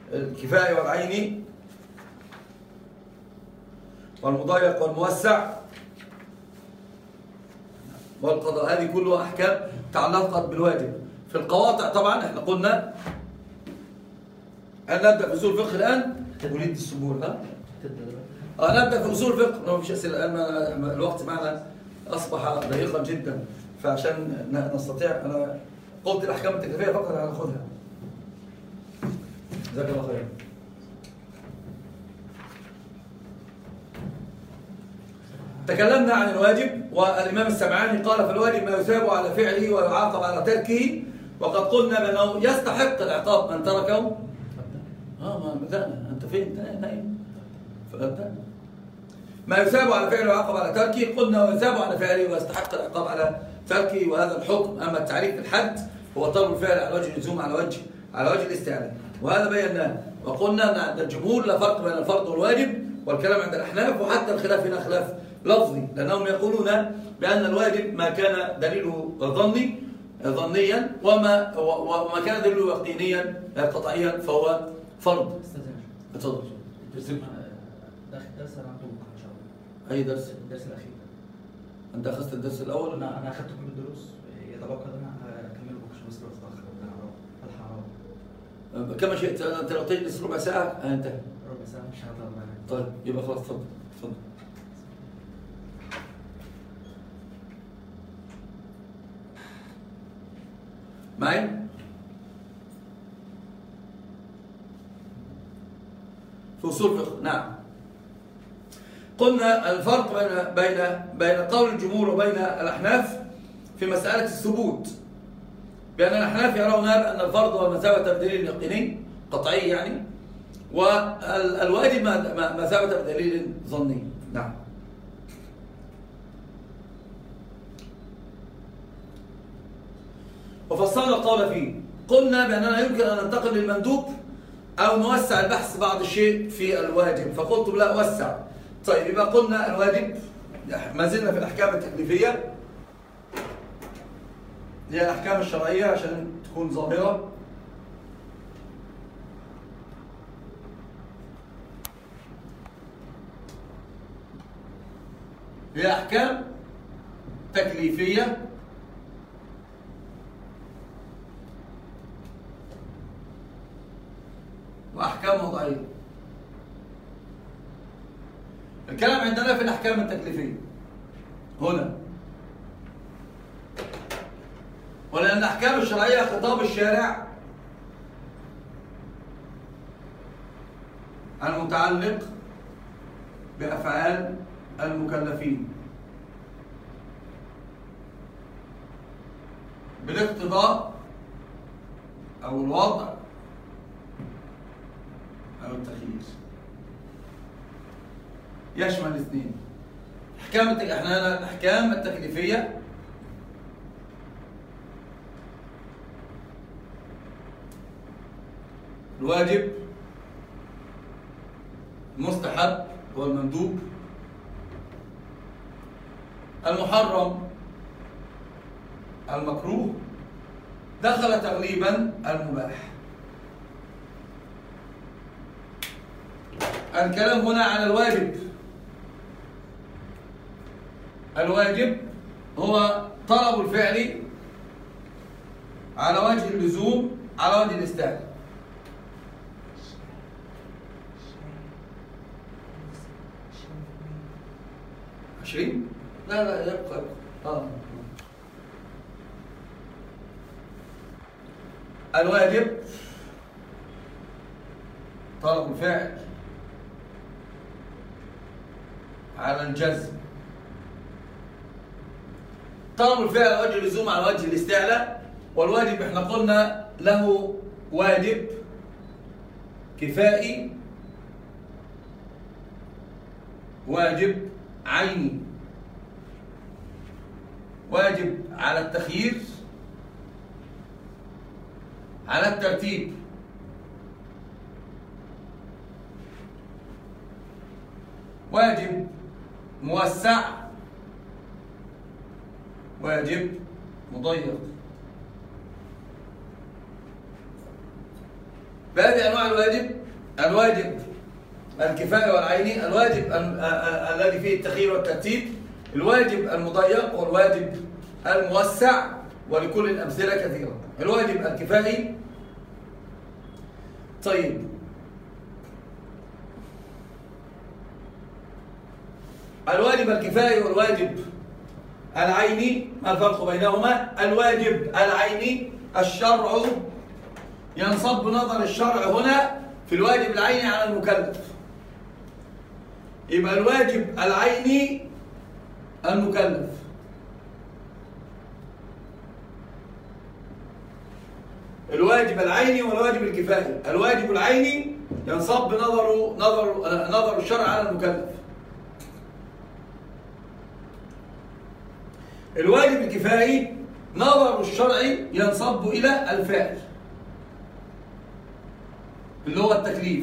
الكفائي والعيني والمضيق والموسع والقضاء، هذه كلها أحكام تعلقت بالواجب. في القواطع طبعا احنا قلنا أن نبدأ في أصول الفقه الآن. وليد السبور نبدأ في أصول الفقه. مفيش أسئلة الآن، الوقت معنا أصبح ضيقا جدا، فعشان نستطيع، أنا قلت الأحكام التكليفية فقط هناخدها. جزاك الله خير. تكلمنا عن الواجب، والإمام السمعاني قال في الواجب ما يثاب على فعله ويعاقب على تركه، وقد قلنا بأنه يستحق العقاب من تركه. ما بدأنا، أنت فين؟ نايم. فبدأنا ما يثاب على فعله ويعاقب على تركه، قلنا ويثاب على فعله ويستحق العقاب على تركه، وهذا الحكم. أما التعريف بالحد هو طلب الفعل على وجه اللزوم على وجه الاستعلاء، وهذا بيناه. وقلنا أن عند الجمهور لا فرق بين الفرض والواجب، والكلام عند الأحناف، وحتى الخلاف هنا خلاف لفظي، لأنهم يقولون بأن الواجب ما كان دليله ظنيا وما كان دليله يقينيا قطعيا فهو فرض. اتفضل. داخل درس انا عندكم ان شاء الله. اي درس؟ الدرس الاخير. انت اخذت الدرس الاول؟ انا اخذت كل الدروس، يتبقى انا هكمله بكره بس الوقت اتاخر. الحق كما شئت. انت لو تجلس ربع ساعه هينتهي. ربع ساعه مش هقدر. طيب يبقى خلاص. اتفضل. معي؟ في أصول الفقه. نعم. قلنا الفرق بين قول الجمهور وبين الأحناف في مسألة الثبوت، بأن الأحناف يرون أن الفرض هو ما ثبت بدليل يقيني قطعي يعني، والواجب ما ثبت بدليل ظني. نعم. وفصلنا القول فيه. قلنا بأننا يمكن أن ننتقل للمندوب أو نوسع البحث بعض الشيء في الواجب، فقلت لا وسع. طيب يبقى قلنا الواجب، ما زلنا في الأحكام التكليفية، هي الأحكام الشرعية عشان تكون ظاهرة. هي أحكام تكليفية وأحكام وضعية. الكلام عندنا في الأحكام التكليفية هنا، ولأن الأحكام الشرعية خطاب الشارع المتعلق بأفعال المكلفين بالاقتضاء أو الوضع أو التخيير، يشمل الاثنين. احنا الأحكام التكليفية الواجب، المستحب والمندوب، المحرم، المكروه، دخل تغليبا المباح. الكلام هنا عن الواجب. الواجب هو طلب الفعل على وجه اللزوم على وجه الاستحباب. لا يبقى. الواجب طلب الفعل على الجزم، طلب الفعل على وجه اللزوم على وجه الاستعلاء. والواجب احنا قلنا له واجب كفائي، واجب عيني، واجب على التخيير، على الترتيب، واجب موسع، واجب مضيق. بهذه أنواع الواجب: الواجب الكفائي والعيني، الواجب الذي فيه التخيير والترتيب، الواجب المضيق والواجب الموسع، ولكل الأمثلة كثيرة. الواجب الكفائي، طيب، الواجب الكفائي والواجب العيني، ما الفرق بينهما؟ الواجب العيني الشرع ينصب نظر الشرع هنا في الواجب العيني على المكلف. يبقى الواجب العيني المكلف، الواجب العيني والواجب الكفائي. الواجب العيني ينصب نظر الشرع على المكلف. الواجب الكفائي نظر الشرع ينصب إلى الفعل اللي هو التكليف.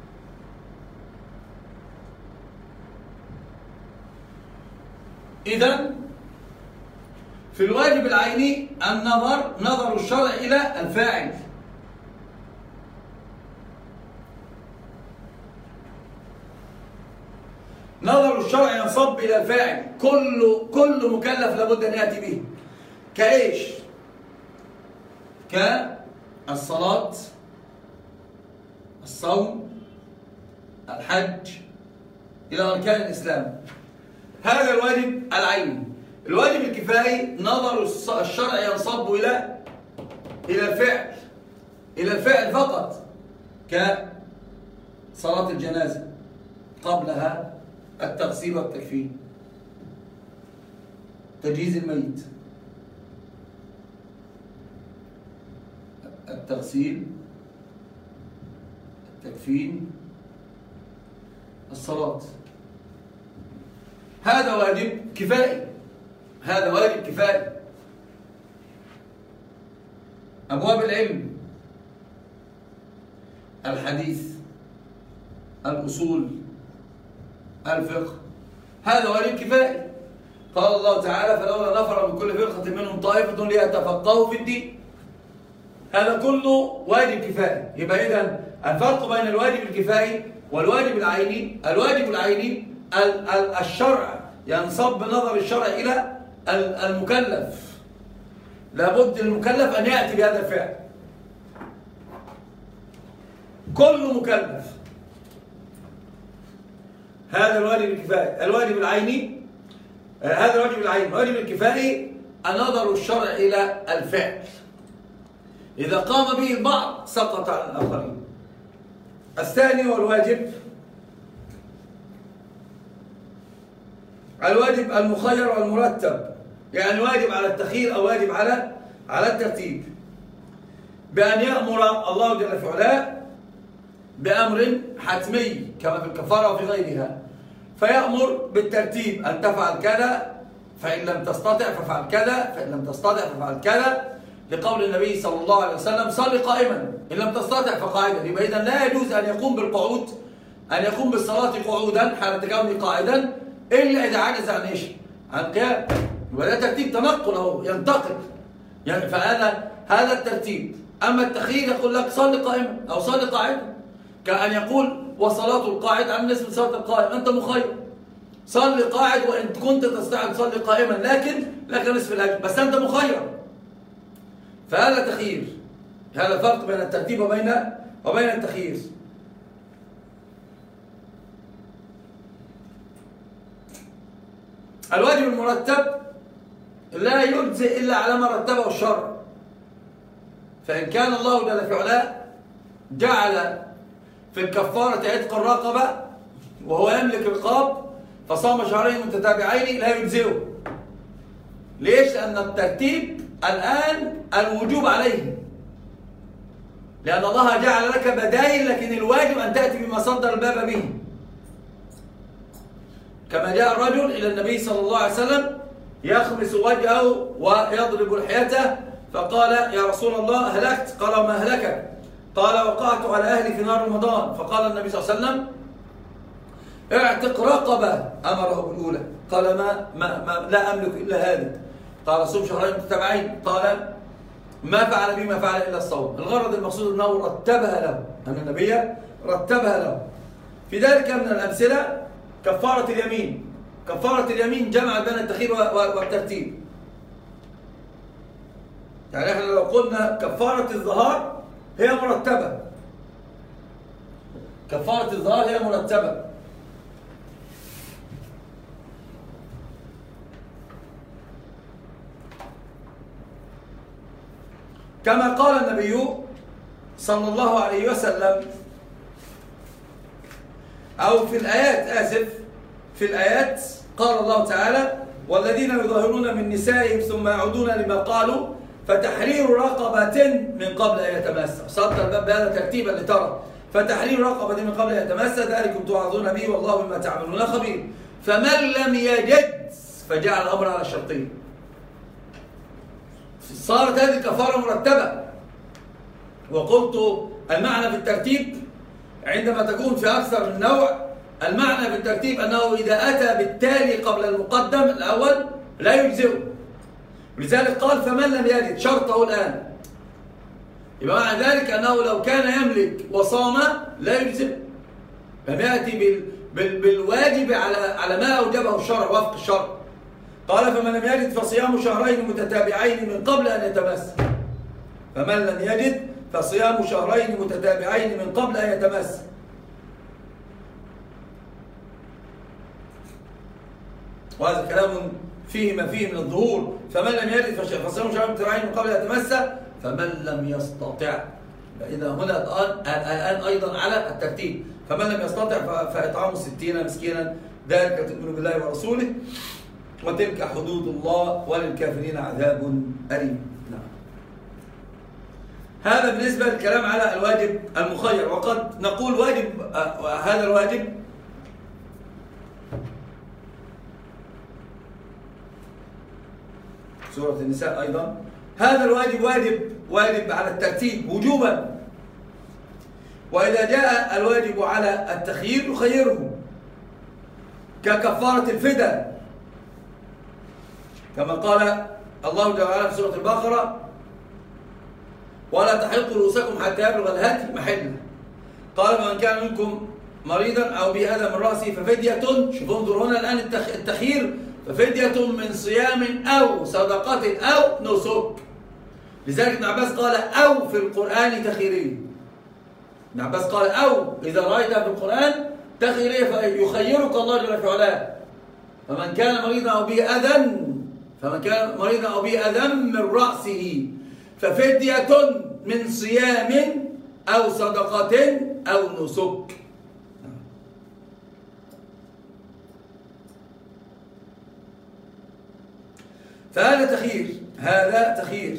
إذن في الواجب العيني نظر الشرع إلى الفاعل، نظر الشرع ينصب إلى الفاعل. كل مكلف لابد أن يأتي به، كإيش؟ كالصلاة، الصوم، الحج، إلى أركان الإسلام. هذا الواجب العيني. الواجب الكفائي نظر الشرع ينصب إلى الفعل، إلى الفعل فقط، كصلاة الجنازة قبلها التغسيل والتكفين، تجهيز الميت، التغسيل، التكفين، الصلاة. هذا واجب كفائي، هذا واجب كفائي. أبواب العلم، الحديث، الأصول، الفقه، هذا واجب كفائي. قال الله تعالى: فلولا نفر من كل فرقة منهم طائفة ليتفقهوا في الدين. هذا كله واجب كفائي. يبقى إذن الفرق بين الواجب الكفائي والواجب العيني: الواجب العيني الشرع ينصب نظر الشرع إلى المكلف، لابد للمكلف أن يأتي بهذا الفعل، كل مكلف. هذا الواجب الكفائي. الواجب العيني، هذا الواجب العيني. الواجب الكفائي نظر الشرع إلى الفعل، إذا قام به البعض سقط عن الآخرين. الثاني هو الواجب المخير والمرتب، يعني واجب على التخيير أو واجب على الترتيب، بأن يأمر الله جل في علاه بأمر حتمي كما في الكفارة وفي غيرها، فيأمر بالترتيب: أن تفعل كذا، فإن لم تستطع فافعل كذا، فإن لم تستطع فافعل كذا، لقول النبي صلى الله عليه وسلم: صل قائما إن لم تستطع فقاعدا. يبقى إذن لا يجوز أن يقوم بالقعود، أن يقوم بالصلاة قعودا حال كونه قاعدا، إلا إذا عجز عن إيش؟ عن قيام. يبقى ده ترتيب تنقل، أهو ينتقل، يعني فهذا الترتيب. أما التخيير يقول لك صل قائما أو صل قاعدا، كأن يقول: وصلاة القاعد عن نصف صلاة القائم. أنت مخير، صل قاعد وإن كنت تستطيع تصلي قائما، لكن لك نصف الأجر، بس أنت مخير. فهذا تخيير. هذا الفرق بين الترتيب وبين التخيير. الواجب المرتب لا يجزئ إلا على ما رتبه الشرع. فإن كان الله جل في علاه جعل في الكفارة عتق الرقبة وهو يملك رقاب، فصام شهرين متتابعين، لا يجزئه. ليش؟ لأن الترتيب الآن الوجوب عليه، لأن الله جعل لك بدائل، لكن الواجب أن تأتي بما صدر الباب به. كما جاء الرجل إلى النبي صلى الله عليه وسلم يخمس وجهه ويضرب لحيته، فقال: يا رسول الله هلكت. قال: وما أهلكك؟ قال: وقعت على أهلي في نار رمضان. فقال النبي صلى الله عليه وسلم: اعتق رقبة. أمره بالأولى. قال: ما لا أملك إلا هذه. قال: صوم شهرين متتابعين. قال: ما فعل بي ما فعل إلا الصوم. الغرض المقصود أنه رتبها له، أن النبي رتبها له. في ذلك من الأمثلة كفارة اليمين. كفارة اليمين جمع بين التخيير والترتيب. يعني احنا لو قلنا كفارة الظهار هي مرتبة، كفارة الظهار هي مرتبة. كما قال النبي صلى الله عليه وسلم، أو في الآيات، في الآيات قال الله تعالى: والذين يظاهرون من نسائهم ثم يعودون لما قالوا فتحرير رقبة من قبل أن يتمسى. صدر الباب بهذا ترتيبا لترى: فتحرير رقبة من قبل أن يتمسى ذلكم توعظون به والله بما تعملون خبير. فمن لم يجد فجعل الأمر على الشرطين. صارت هذه الكفارة مرتبة. وقلت المعنى في الترتيب عندما تكون في أكثر من نوع، المعنى في الترتيب أنه إذا أتى بالتالي قبل المقدم الأول لا يجزئه. ولذلك قال: فمن لم يجد شرطه الآن. يبقى معنى ذلك أنه لو كان يملك وصام لا يجزئه، لم يأتي بالواجب على ما أوجبه الشرع وفق الشرع. قال: فمن لم يجد فصيام شهرين متتابعين من قبل أن يتمس. فمن لم يجد فصيام شهرين متتابعين من قبل أن يتمس. وهذا كلام فيه ما فيه من الظهور. فمن لم يجد فصيام شهرين متتابعين من قبل أن يتمس. فمن لم يستطع، فإذا هنا الآن أيضا على الترتيب: فمن لم يستطع فإطعام 60 مسكينا ذلك تؤمن بالله ورسوله وتلك حدود الله وللكافرين عذاب أليم. نعم. هذا بالنسبة للكلام على الواجب المخير. وقد نقول واجب هذا الواجب سورة النساء أيضا، هذا الواجب واجب على الترتيب وجوبا. وإذا جاء الواجب على التخيير نخيره، ككفارة الفداء كما قال الله جل وعلا في سورة البقرة: ولا تحلقوا رؤوسكم حتى يبلغ الهدي محله. قال: فمن كان منكم مريضا أو به أذى من رأسه ففدية. شوفوا انظروا هنا الآن التخيير: ففدية من صيام أو صدقة أو نسك. لذلك ابن عباس قال: أو في القرآن تخييرية. ابن عباس قال: أو إذا رأيتها في القرآن تخييرية فيخيرك الله جل في علاه. فمن كان مريضا أو به أذى من رأسه ففدية من صيام أو صدقة أو نسك. فهذا تخيير.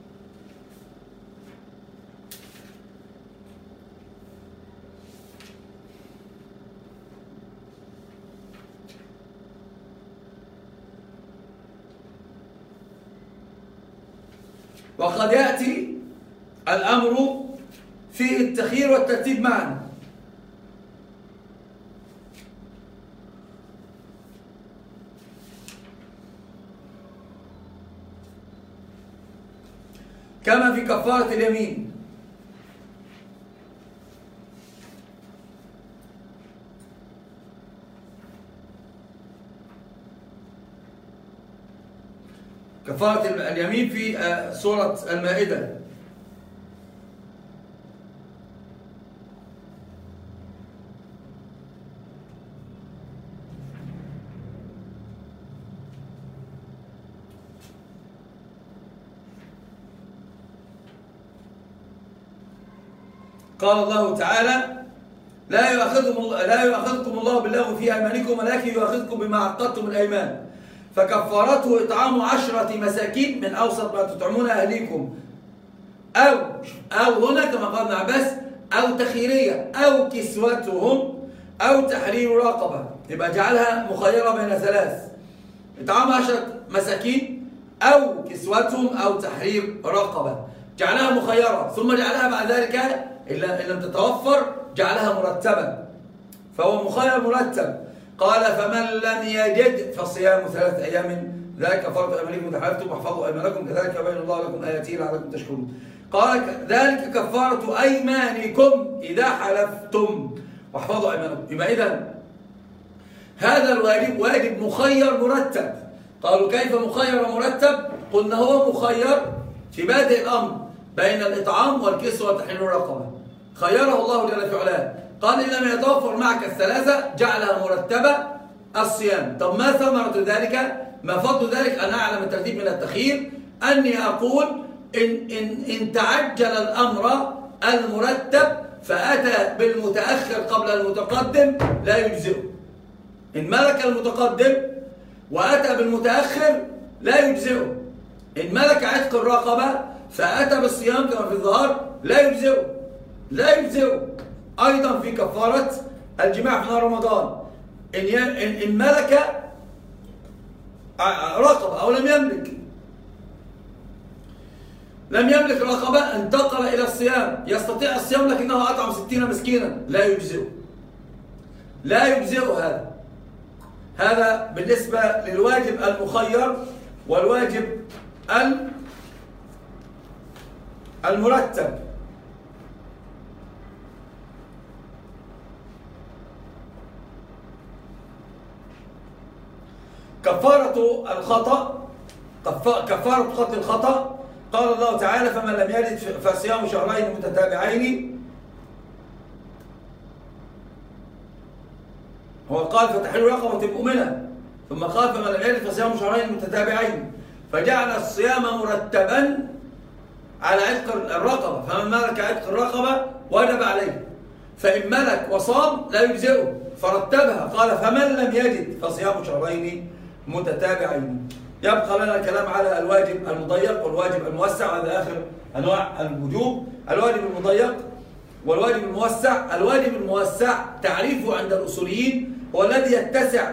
وقد يأتي الأمر في التخيير والترتيب معا. كما في كفارة اليمين. كفارة اليمين في سورة المائدة. قال الله تعالى: لا يؤاخذكم الله باللغو في أيمانكم ولكن يؤاخذكم بما عقدتم الأيمان فكفارته إطعام 10 مساكين من أوسط ما تطعمون أهليكم أو هنا كما قال ابن عباس أو تخييرية أو كسوتهم أو تحرير رقبة. يبقى جعلها مخيرة بين 3: إطعام 10 مساكين أو كسوتهم أو تحرير رقبة. جعلها مخيرة، ثم جعلها بعد ذلك إن لم تتوفر جعلها مرتبا، فهو مخير مرتب. قال: فمن لم يجد فصيام 3 أيام ذلك كفارة أيمانكم إذا حلفتم واحفظوا أيمانكم كذلك يبين الله لكم آياته لعلكم تشكرون. قال ذلك كفارة أيمانكم إذا حلفتم واحفظوا أيمانكم. يبقى إذن هذا الواجب واجب مخير مرتب. قالوا كيف مخير ومرتب؟ قلنا هو مخير في بادئ الأمر بين الإطعام والكسوة وتحرير الرقبة، خيره الله جل في علاه. قال إن لم يتوفر معك الثلاثة جعلها مرتبة الصيام. طب ما ثمرة ذلك؟ ما فضل ذلك؟ أن أعلم الترتيب من التخيير أني أقول إن تعجل الأمر المرتب فأتى بالمتأخر قبل المتقدم لا يجزئه. إن ملك المتقدم وأتى بالمتأخر لا يجزئه. إن ملك عتق الرقبة فأتى بالصيام كما في الظهر لا يجزئه. لا يجزئه. أيضا في كفارة الجماع في نهار رمضان إن ملك رقبة أو لم يملك رقبة انتقل إلى الصيام، يستطيع الصيام لكنه أطعم 60 مسكينا لا يجزئه. لا يجزئه. هذا بالنسبة للواجب المخير والواجب المرتب. كفارة الخطأ، كفارة قتل الخطأ، قال الله تعالى فمن لم يجد فصيام شهرين متتابعين. هو قال فتحرير رقبة مؤمنة، ثم قال فمن لم يجد فصيام شهرين متتابعين، فجعل الصيام مرتبا على عتق الرقبة. فمن ملك عتق الرقبة وجب عليه، فإن ملك وصام لا يجزئه فرتبها. قال فمن لم يجد فصيام شهرين متتابعين. يبقى لنا الكلام على الواجب المضيق والواجب الموسع. هذا آخر أنواع الوجوب، الواجب المضيق والواجب الموسع. الواجب الموسع تعريفه عند الأصوليين هو الذي يتسع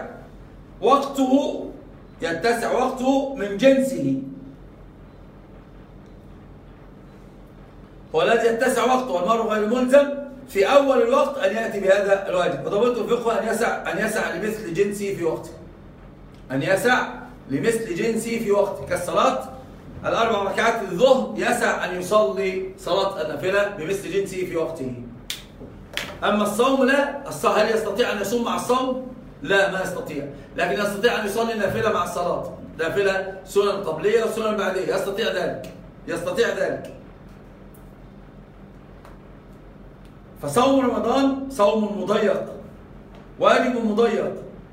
وقته من جنسه. هو الذي يتسع وقته، والمرء غير ملزم في أول الوقت أن يأتي بهذا الواجب. وضابط الفقه أن يسع لمثل جنسه في وقته. أن يسع لمثل جنسه في وقته، كالصلاة الأربع ركعات الظهر يسع أن يصلي صلاة النافلة بمثل جنسه في وقته. أما الصوم لا. هل يستطيع أن يصوم مع الصوم؟ لا، ما يستطيع، لكن يستطيع أن يصلي النافلة مع الصلاة، نافلة سنن قبلية وسنن بعدية، يستطيع ذلك. فصوم رمضان صوم مضيق، واجب مضيق.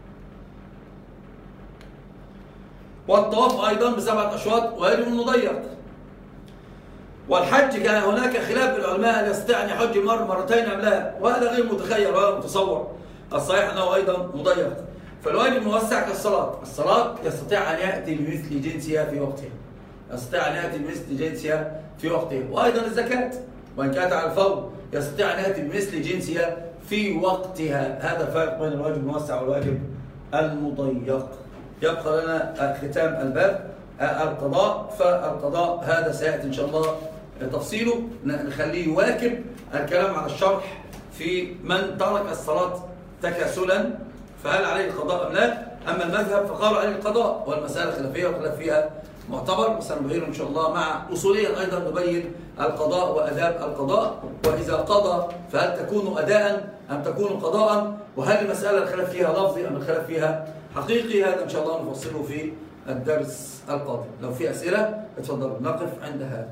والطواف أيضا ب7 أشواط واجب مضيق. والحج كان هناك خلاف بالعلماء هل يستطيع أن يحج مرتين أم لا، وهذا غير متخيل ولا متصور. الصحيح أنه أيضا مضيق. فالواجب موسع كالصلاة. الصلاة يستطيع أن يأتي بمثل جنسها في وقتها، وأيضا الزكاة وإن كانت على الفور يستطيع أن يأتي بمثل جنسها في وقتها. هذا فرق بين الواجب الموسع والواجب المضيق. يبقى لنا ختام الباب القضاء. فالقضاء هذا سيأتي إن شاء الله تفصيله، نخليه يواكب الكلام على الشرح في من ترك الصلاة تكاسلا فهل عليه القضاء أم لا. أما المذهب فقالوا عليه القضاء، والمسألة خلافية وخلاف فيها معتبر، وسنبينه إن شاء الله مع أصوليا أيضا نبين القضاء وأداب القضاء، وإذا قضى فهل تكون أداء أم تكون قضاء، وهل المسألة الخلاف فيها لفظي أم الخلاف فيها حقيقي. هذا إن شاء الله نفصله في الدرس القادم. لو في أسئلة اتفضلوا، نقف عند هذا.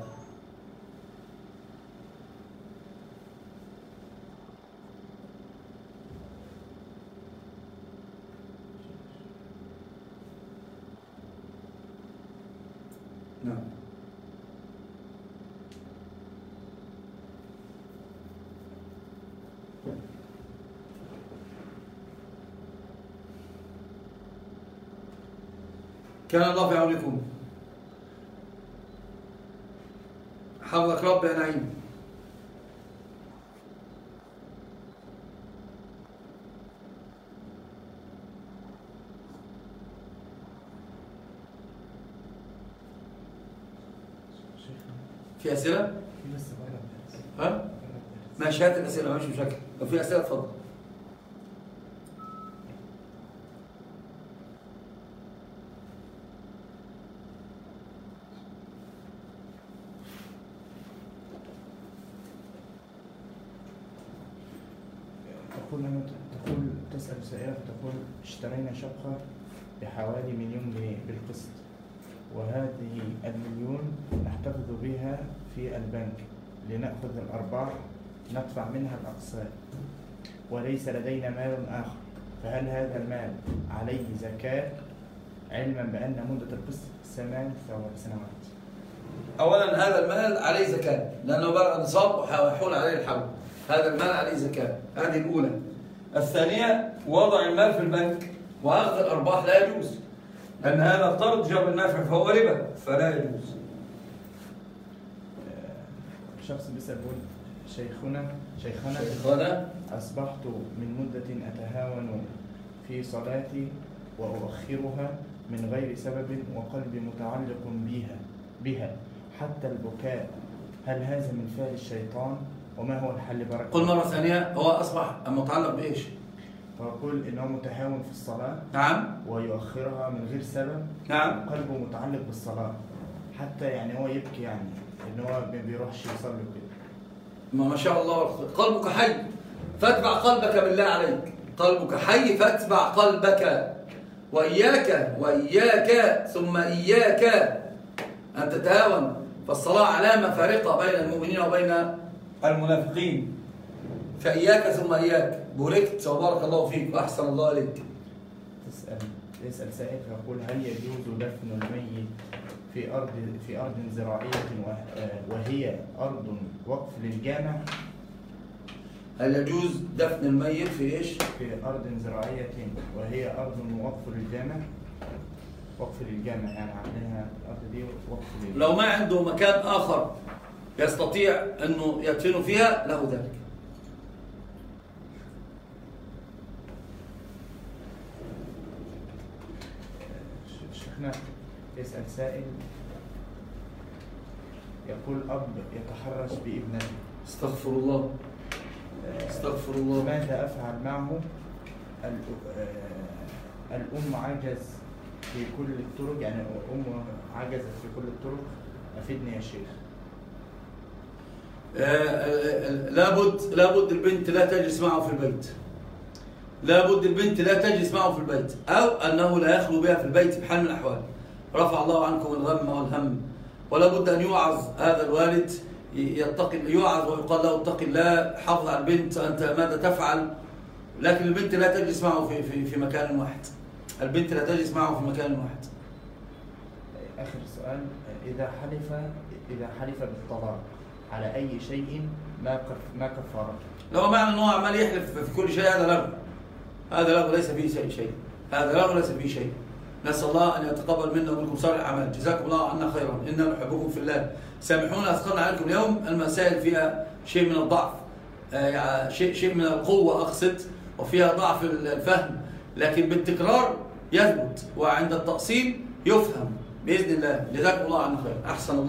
نعم. كان الله في عونكم. حفظك رب يا نعيم. في أسئلة؟ ها؟ ماشي، هات الأسئلة ماشي بشكل. لو في أسئلة اتفضل. تقول تسأل سائلة فتقول اشترينا شقة بحوالي 1,000,000 جنيه بالقسط، وهذه 1,000,000 نحتفظ بها في البنك لنأخذ الأرباح ندفع منها الأقساط، وليس لدينا مال آخر، فهل هذا المال عليه زكاة علما بأن مدة القسط 8 سنوات؟ أولا هذا المال عليه زكاة لأنه بلغ نصاب ويحول عليه الحول، هذا المال عليه زكاة، هذه الأولى. الثانية وضع المال في البنك وأخذ الأرباح لا يجوز، لأن هذا القرض جاب النافع فهو ربا فلا يجوز. شخص بيسأل يقول شيخنا أصبحت من مدة أتهاون في صلاتي وأؤخرها من غير سبب وقلبي متعلق بها حتى البكاء، هل هذا من فعل الشيطان وما هو الحل؟ بركة. قل مرة ثانية، هو أصبح متعلق بإيش؟ فأقول إنه متهاون في الصلاة. نعم. ويؤخرها من غير سبب. نعم. قلبه متعلق بالصلاة حتى يعني هو يبكي، يعني إنه هو ما بيروحش يصلي كده. ما شاء الله، قلبك حي فاتبع قلبك بالله عليك، قلبك حي فاتبع قلبك، وإياك ثم إياك أن تتهاون، فالصلاة علامة فارقة بين المؤمنين وبين المنافقين، فإياك ثم إياك. بوركت وبارك الله فيك وأحسن الله إليك. يسأل سائل فيقول هل يجوز دفن الميت في أرض زراعية وهي أرض وقف للجامع؟ هل يجوز دفن الميت في إيش؟ في أرض زراعية وهي أرض وقف للجامع، وقف للجامع يعني عاملينها الأرض دي وقف للجامع. لو ما عنده مكان آخر يستطيع أنه يدفن فيها له ذلك. شيخنا يسأل سائل يقول أب يتحرش بابنته. استغفر الله. استغفر الله. ماذا أفعل معه؟ الأم عجز في كل الطرق، يعني أم عجزت في كل الطرق، أفيدني يا شيخ. لابد البنت لا تجلس معه في البيت، لابد البنت لا تجلس معه في البيت، أو أنه لا يخلو بها في البيت بحال من الأحوال. رفع الله عنكم الغم والهم، ولا بد أن يوعظ هذا الوالد، يوعظ ويقال له اتق الله، حافظ على البنت، أنت ماذا تفعل؟ لكن البنت لا تجلس معه في مكان واحد، البنت لا تجلس معه في مكان واحد. آخر سؤال، إذا حلف بالطلاق على أي شيء ما كفارته؟ لو معنى أنه عمال يحلف في كل شيء هذا لغو، هذا لغو ليس فيه شيء، هذا لغو ليس فيه شيء. نسأل الله أن يتقبل منا ومنكم صالح الأعمال، جزاكم الله عنا خيرا، إنا نحبكم في الله. سامحونا أثقلنا عليكم اليوم، المسائل فيها شيء من الضعف، يعني شيء من القوة أقصد، وفيها ضعف الفهم، لكن بالتكرار يثبت، وعند التأصيل يفهم بإذن الله. جزاكم الله عنا خيرا، أحسن الله.